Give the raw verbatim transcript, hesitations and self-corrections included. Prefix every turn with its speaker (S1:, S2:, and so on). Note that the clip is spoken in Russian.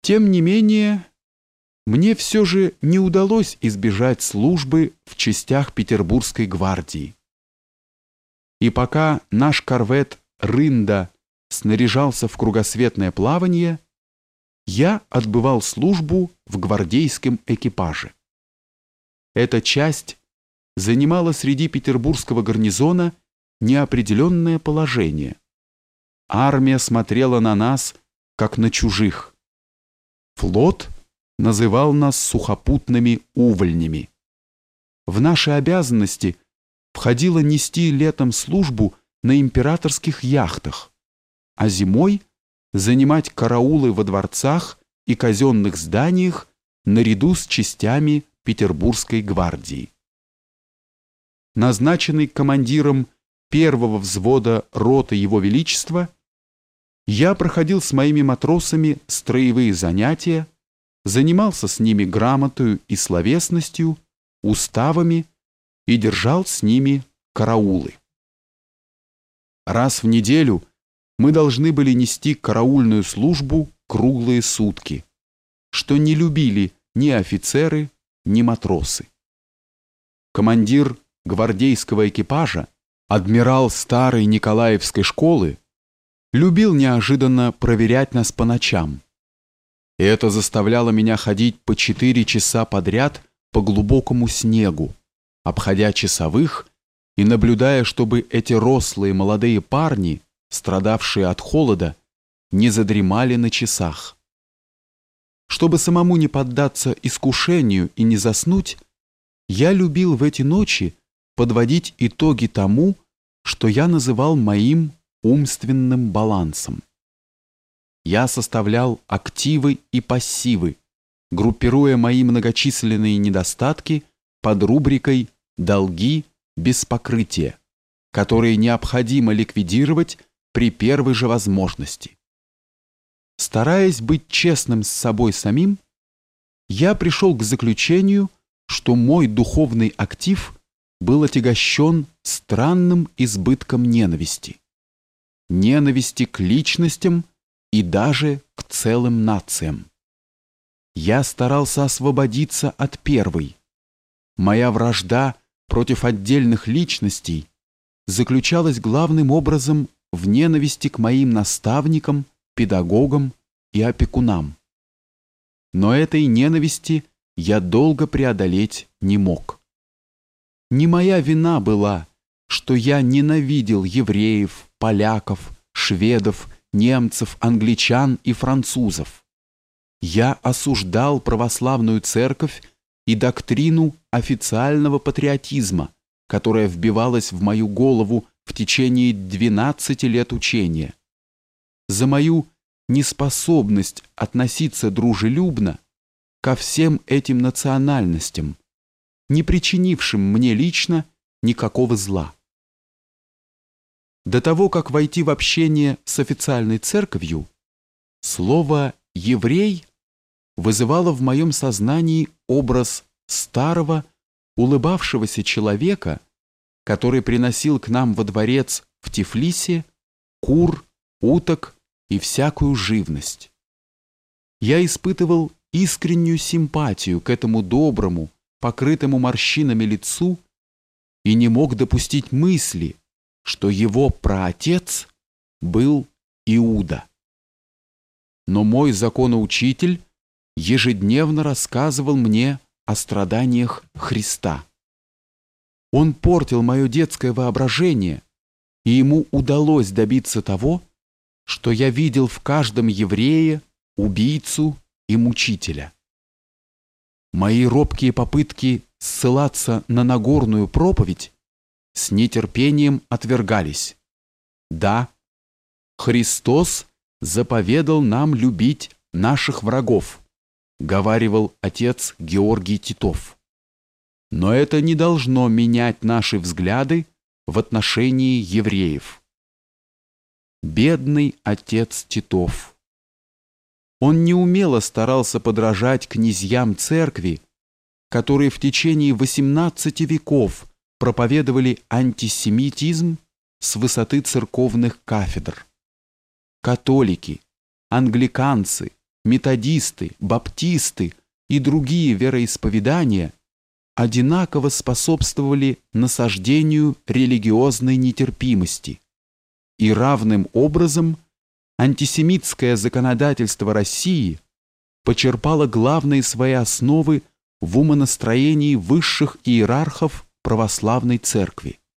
S1: Тем не менее, мне все же не удалось избежать службы в частях Петербургской гвардии. И пока наш корвет «Рында» снаряжался в кругосветное плавание, я отбывал службу в гвардейском экипаже. Эта часть занимала среди петербургского гарнизона неопределенное положение. Армия смотрела на нас, как на чужих. Флот называл нас сухопутными увольнями. В наши обязанности входило нести летом службу на императорских яхтах, а зимой занимать караулы во дворцах и казенных зданиях наряду с частями Петербургской гвардии. Назначенный командиром первого взвода роты Его Величества, я проходил с моими матросами строевые занятия, занимался с ними грамотою и словесностью, уставами и держал с ними караулы. Раз в неделю мы должны были нести караульную службу круглые сутки, что не любили ни офицеры, ни матросы. Командир гвардейского экипажа, адмирал старой Николаевской школы, любил неожиданно проверять нас по ночам. И это заставляло меня ходить по четыре часа подряд по глубокому снегу, обходя часовых и наблюдая, чтобы эти рослые молодые парни, страдавшие от холода, не задремали на часах. Чтобы самому не поддаться искушению и не заснуть, я любил в эти ночи подводить итоги тому, что я называл моим умственным балансом. Я составлял активы и пассивы, группируя мои многочисленные недостатки под рубрикой «долги без покрытия», которые необходимо ликвидировать при первой же возможности. Стараясь быть честным с собой самим, я пришел к заключению, что мой духовный актив был отягощен странным избытком ненависти. Ненависти к личностям и даже к целым нациям. Я старался освободиться от первой. Моя вражда против отдельных личностей заключалась главным образом в ненависти к моим наставникам, педагогам и опекунам. Но этой ненависти я долго преодолеть не мог. Не моя вина была, что я ненавидел евреев, поляков, шведов, немцев, англичан и французов. Я осуждал православную церковь и доктрину официального патриотизма, которая вбивалась в мою голову в течение двенадцати лет учения. За мою неспособность относиться дружелюбно ко всем этим национальностям, не причинившим мне лично никакого зла. До того, как войти в общение с официальной церковью, слово «еврей» вызывало в моем сознании образ старого, улыбавшегося человека, который приносил к нам во дворец в Тифлисе кур, уток и всякую живность. Я испытывал искреннюю симпатию к этому доброму, покрытому морщинами лицу и не мог допустить мысли, что его праотец был Иуда. Но мой законоучитель ежедневно рассказывал мне о страданиях Христа. Он портил мое детское воображение, и ему удалось добиться того, что я видел в каждом еврее убийцу и мучителя. Мои робкие попытки ссылаться на Нагорную проповедь с нетерпением отвергались. Да, Христос заповедал нам любить наших врагов, говаривал отец Георгий Титов. Но это не должно менять наши взгляды в отношении евреев. Бедный отец Титов. Он неумело старался подражать князьям церкви, которые в течение восемнадцати веков проповедовали антисемитизм с высоты церковных кафедр. Католики, англиканцы, методисты, баптисты и другие вероисповедания одинаково способствовали насаждению религиозной нетерпимости, и равным образом антисемитское законодательство России почерпало главные свои основы в умонастроении высших иерархов православной церкви.